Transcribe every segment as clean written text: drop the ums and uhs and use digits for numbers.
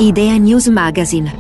Idea News Magazine.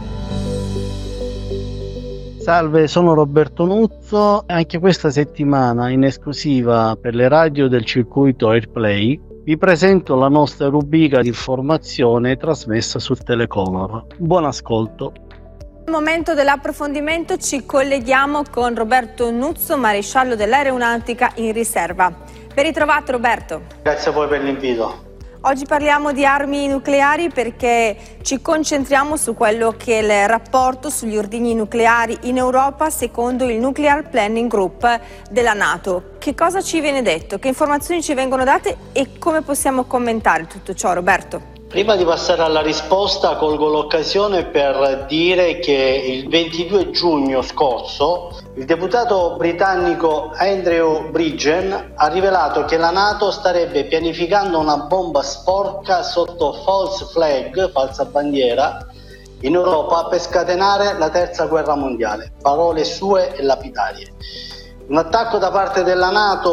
Salve, sono Roberto Nuzzo e anche questa settimana in esclusiva per le radio del circuito Airplay vi presento la nostra rubrica di informazione trasmessa su Telecolor. Buon ascolto. Nel momento dell'approfondimento ci colleghiamo con Roberto Nuzzo, maresciallo dell'aeronautica in riserva. Ben ritrovato Roberto. Grazie a voi per l'invito. Oggi parliamo di armi nucleari perché ci concentriamo su quello che è il rapporto sugli ordigni nucleari in Europa secondo il Nuclear Planning Group della NATO. Che cosa ci viene detto? Che informazioni ci vengono date e come possiamo commentare tutto ciò, Roberto? Prima di passare alla risposta colgo l'occasione per dire che il 22 giugno scorso il deputato britannico Andrew Bridgen ha rivelato che la NATO starebbe pianificando una bomba sporca sotto false flag, falsa bandiera, in Europa per scatenare la terza guerra mondiale. Parole sue e lapidarie. Un attacco da parte della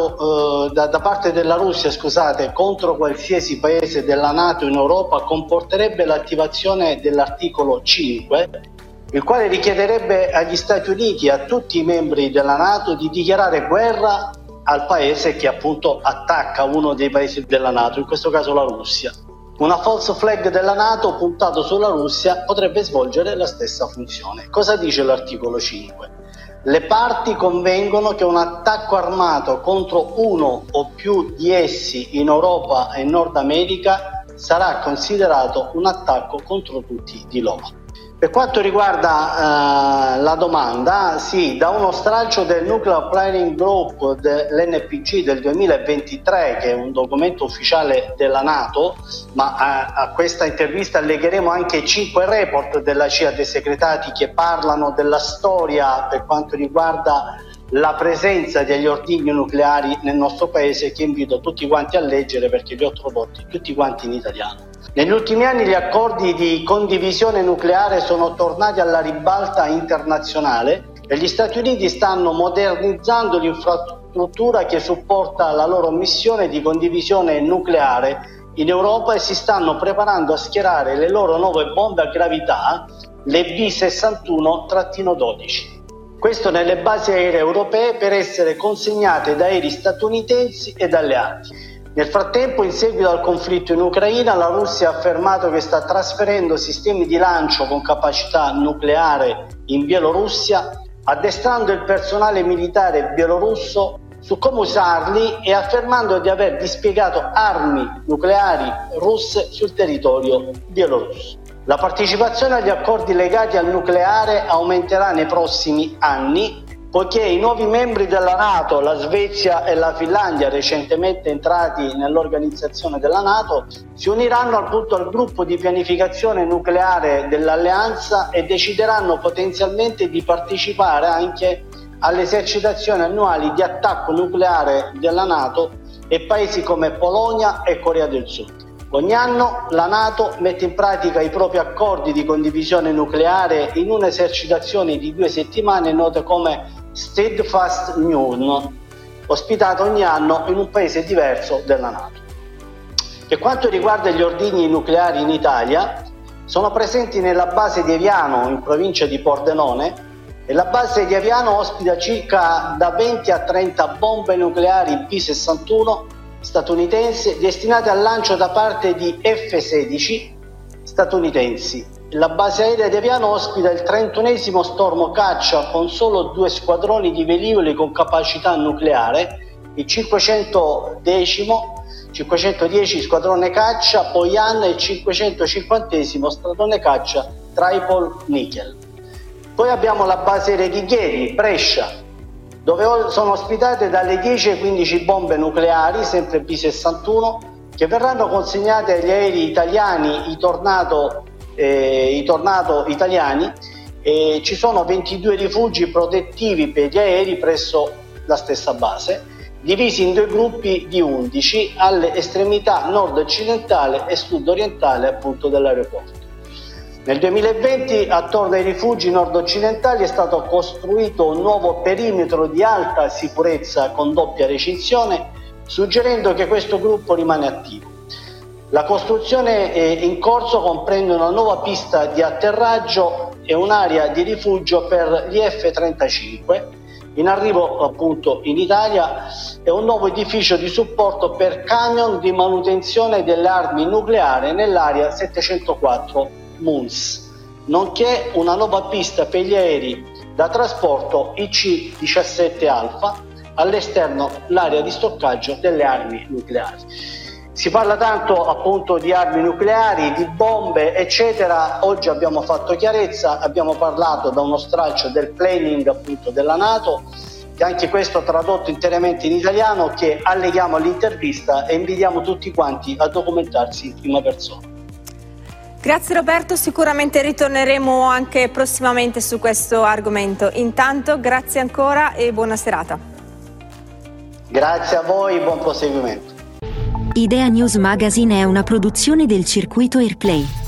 NATO, da parte della Russia, contro qualsiasi paese della NATO in Europa comporterebbe l'attivazione dell'articolo 5, il quale richiederebbe agli Stati Uniti e a tutti i membri della NATO di dichiarare guerra al paese che appunto attacca uno dei paesi della NATO, in questo caso la Russia. Una false flag della NATO puntato sulla Russia potrebbe svolgere la stessa funzione. Cosa dice l'articolo 5? Le parti convengono che un attacco armato contro uno o più di essi in Europa e Nord America sarà considerato un attacco contro tutti di loro. Per quanto riguarda la domanda, sì, da uno stralcio del Nuclear Planning Group dell'NPG del 2023, che è un documento ufficiale della NATO, ma a questa intervista allegheremo anche 5 report della CIA desecretati che parlano della storia per quanto riguarda la presenza degli ordigni nucleari nel nostro paese, che invito tutti quanti a leggere perché li ho tradotti tutti quanti in italiano. Negli ultimi anni gli accordi di condivisione nucleare sono tornati alla ribalta internazionale e gli Stati Uniti stanno modernizzando l'infrastruttura che supporta la loro missione di condivisione nucleare in Europa e si stanno preparando a schierare le loro nuove bombe a gravità, le B-61-12. Questo nelle basi aeree europee per essere consegnate da aerei statunitensi ed alleati. Nel frattempo, in seguito al conflitto in Ucraina, la Russia ha affermato che sta trasferendo sistemi di lancio con capacità nucleare in Bielorussia, addestrando il personale militare bielorusso su come usarli e affermando di aver dispiegato armi nucleari russe sul territorio bielorusso. La partecipazione agli accordi legati al nucleare aumenterà nei prossimi anni, poiché i nuovi membri della NATO, la Svezia e la Finlandia, recentemente entrati nell'organizzazione della NATO, si uniranno appunto al gruppo di pianificazione nucleare dell'alleanza e decideranno potenzialmente di partecipare anche alle esercitazioni annuali di attacco nucleare della NATO e paesi come Polonia e Corea del Sud. Ogni anno la NATO mette in pratica i propri accordi di condivisione nucleare in un'esercitazione di 2 settimane nota come Steadfast Union, ospitata ogni anno in un paese diverso della NATO. Per quanto riguarda gli ordigni nucleari in Italia, sono presenti nella base di Eviano in provincia di Pordenone e la base di Eviano ospita circa da 20 a 30 bombe nucleari B-61 statunitensi destinate al lancio da parte di F-16 statunitensi. La base aerea di Eviano ospita il 31esimo stormo caccia con solo 2 squadroni di velivoli con capacità nucleare, il 510 squadrone caccia Poian e il 550esimo squadrone caccia Tripol Nickel. Poi abbiamo la base aerea di Chieri, Brescia, dove sono ospitate dalle 10 ai 15 bombe nucleari, sempre B-61, che verranno consegnate agli aerei italiani, i Tornado italiani, e ci sono 22 rifugi protettivi per gli aerei presso la stessa base, divisi in 2 gruppi di 11 alle estremità nord-occidentale e sud-orientale appunto dell'aeroporto. Nel 2020 attorno ai rifugi nord-occidentali è stato costruito un nuovo perimetro di alta sicurezza con doppia recinzione, suggerendo che questo gruppo rimane attivo. La costruzione in corso comprende una nuova pista di atterraggio e un'area di rifugio per gli F-35, in arrivo appunto in Italia, e un nuovo edificio di supporto per camion di manutenzione delle armi nucleari nell'area 704 MUNS, nonché una nuova pista per gli aerei da trasporto IC-17 Alfa, all'esterno l'area di stoccaggio delle armi nucleari. Si parla tanto appunto di armi nucleari, di bombe, eccetera. Oggi abbiamo fatto chiarezza, abbiamo parlato da uno stralcio del planning appunto della NATO, e anche questo tradotto interamente in italiano, che alleghiamo all'intervista e invitiamo tutti quanti a documentarsi in prima persona. Grazie Roberto, sicuramente ritorneremo anche prossimamente su questo argomento. Intanto grazie ancora e buona serata. Grazie a voi, buon proseguimento. Idea News Magazine è una produzione del Circuito Airplay.